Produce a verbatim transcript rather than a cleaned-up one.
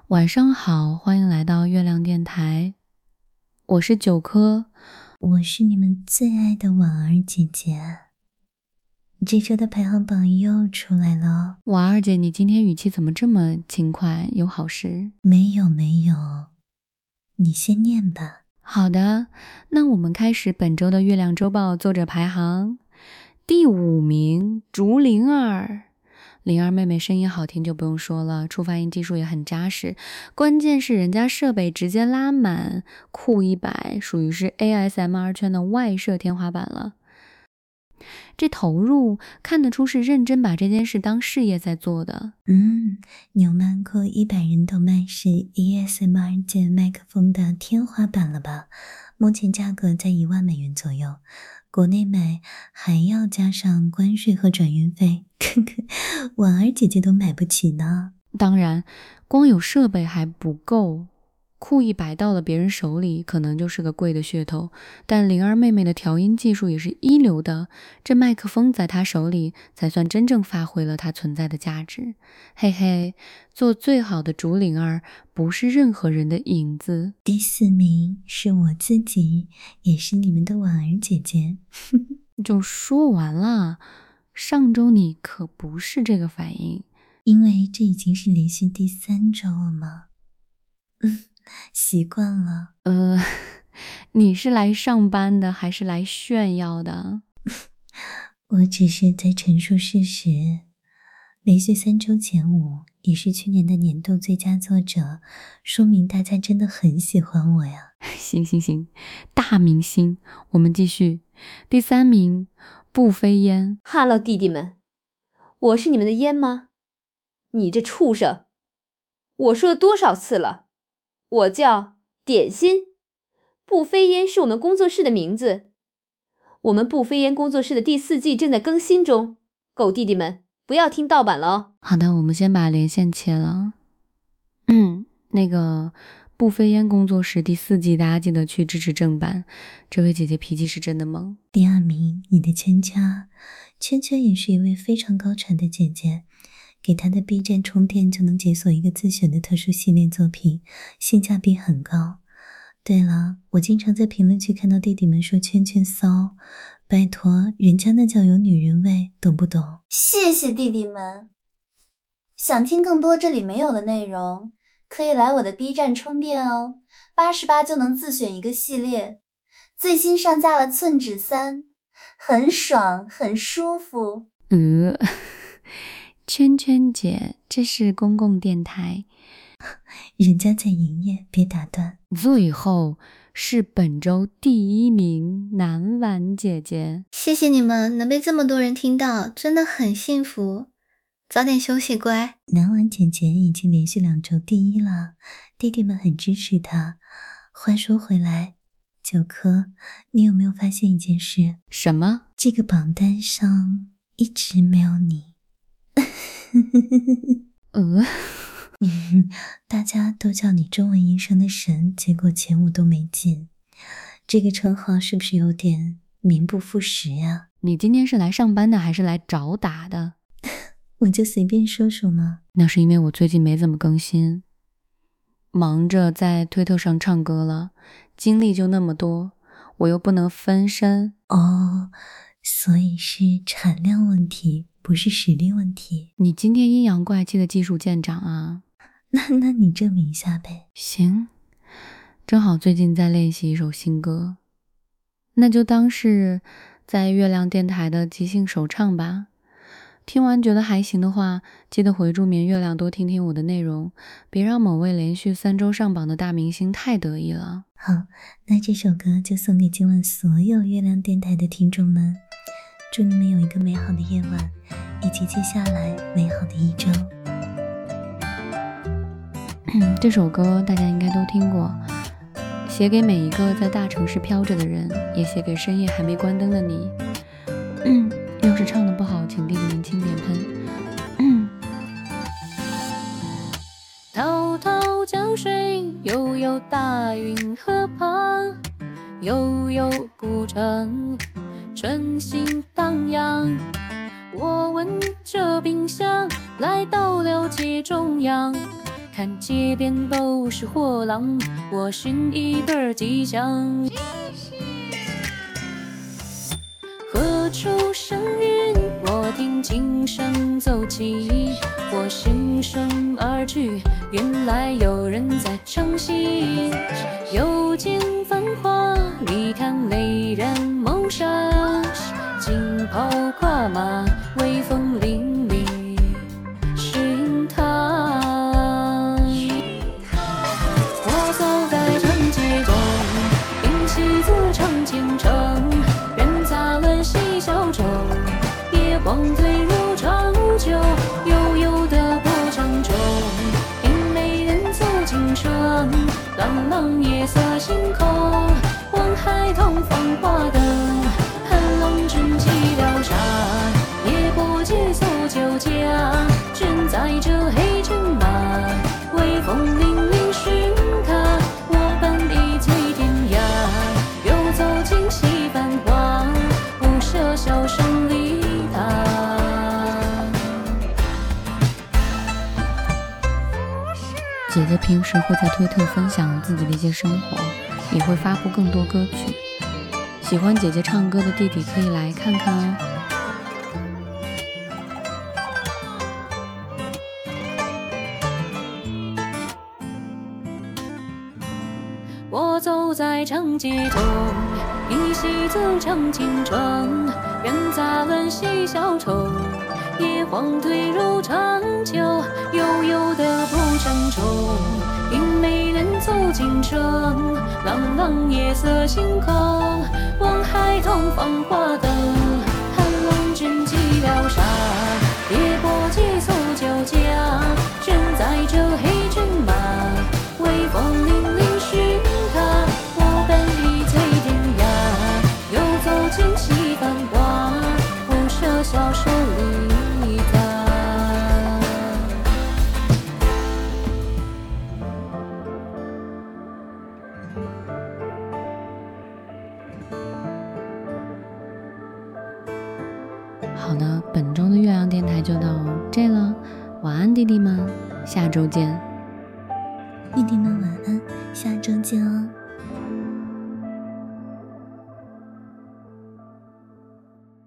晚上好，欢迎来到月亮电台，我是九颗， 我是你们最爱的婉儿姐姐。这周的排行榜又出来了。 婉儿姐，你今天语气怎么这么轻快？有好事？ 没有没有，你先念吧。 好的，那我们开始本周的月亮周报作者排行。第五名，竹灵儿。灵儿妹妹声音好听就不用说了，出发音技术也很扎实，关键是人家设备直接拉满，酷一百，属于是 A S M R 圈的外设天花板了。这投入看得出是认真把这件事当事业在做的。 嗯，纽曼酷一百人动漫是 A S M R 界麦克风的天花板了吧？目前价格在一万美元左右，国内买还要加上关税和转运费，呵呵，婉儿姐姐都买不起呢。 当然，光有设备还不够。酷一百到了别人手里可能就是个贵的噱头，但灵儿妹妹的调音技术也是一流的，这麦克风在她手里才算真正发挥了它存在的价值。嘿嘿，做最好的竹灵儿不是任何人的影子。 第四名是我自己，也是你们的婉儿姐姐。 就说完了，上周你可不是这个反应， 因为这已经是连续第三周了嘛。嗯，习惯了。 呃，你是来上班的还是来炫耀的？ 我只是在陈述事实。连续三周前五，也是去年的年度最佳作者，说明大家真的很喜欢我呀。 行行行，大明星，我们继续。第三名，不飞烟。 哈喽，弟弟们，我是你们的烟吗？你这畜生！我说了多少次了？我叫点心，不飞烟是我们工作室的名字。我们不飞烟工作室的第四季正在更新中，狗弟弟们不要听盗版了哦。 好的，我们先把连线切了。嗯，那个不飞烟工作室第四季，大家记得去支持正版。这位姐姐脾气是真的猛。 第二名，你的圈圈，圈圈也是一位非常高产的姐姐。给她的 B 站充电就能解锁一个自选的特殊系列作品，性价比很高。对了，我经常在评论区看到弟弟们说圈圈骚，拜托，人家那叫有女人味，懂不懂？ 谢谢弟弟们。想听更多这里没有的内容，可以来我的 B 站充电哦，八十八就能自选一个系列。最新上架了寸指三，很爽，很舒服。 呃。圈圈姐，这是公共电台， 人家在营业，别打断。 最后是本周第一名南婉姐姐， 谢谢你们能被这么多人听到，真的很幸福。早点休息，乖。 南婉姐姐已经连续两周第一了，弟弟们很支持她。话说回来，九颗，你有没有发现一件事？ 什么？ 这个榜单上一直没有你。 呃， 大家都叫你中文音声的神，结果前五都没进，这个称号是不是有点名不副实呀？ 你今天是来上班的还是来找打的？ 我就随便说说嘛。 那是因为我最近没怎么更新，忙着在推特上唱歌了，精力就那么多，我又不能分身。 哦，所以是产量问题，不是实力问题。 你今天阴阳怪气的技术见长啊。 那那你证明一下呗。 行，正好最近在练习一首新歌，那就当是在月亮电台的即兴首唱吧。听完觉得还行的话，记得回助眠月亮多听听我的内容，别让某位连续三周上榜的大明星太得意了。 好，那这首歌就送给今晚所有月亮电台的听众们，祝你们有一个美好的夜晚，以及接下来美好的一周。 这首歌大家应该都听过，写给每一个在大城市飘着的人，也写给深夜还没关灯的你。嗯，要是唱得不好，请弟弟们轻点喷。嗯， 滔滔江水悠悠，大运河旁，悠悠古城，春心荡漾。我闻着冰箱，来到了街中央， 看街边都是货郎，我寻一本吉祥。何处生云？我听琴声奏起，我循声而去，原来有人在唱戏。又见繁华，你看雷然谋杀，金袍跨马，威风凛凛寻他。我走在长街中，听戏子唱京城，人杂乱嬉笑中，夜光推入长久，悠悠的波长中，听美人走进城，朗朗夜色星空，望海同放花灯，寒冷阵寂寥沙，夜泊节奏酒家，正载着黑骏马，威风凛凛寻他，我伴你醉天涯，又走进西繁华，不舍笑声离他。 姐姐平时会在推特分享自己的一些生活，也会发布更多歌曲。喜欢姐姐唱歌的弟弟可以来看看哦。 我走在长街中，听戏子唱京城，人杂乱嬉笑中，夜黄推入长久，悠悠的步程中，听美人走进城，朗朗夜色星空，望海同放花灯，寒冷阵寂寥沙，夜泊节奏酒家，正载着黑骏马，威风凛凛寻他，我伴你醉天涯，又走进西繁华，不舍笑声离他。 好的，本周的月亮电台就到这了，晚安弟弟们，下周见。 弟弟们晚安，下周见哦。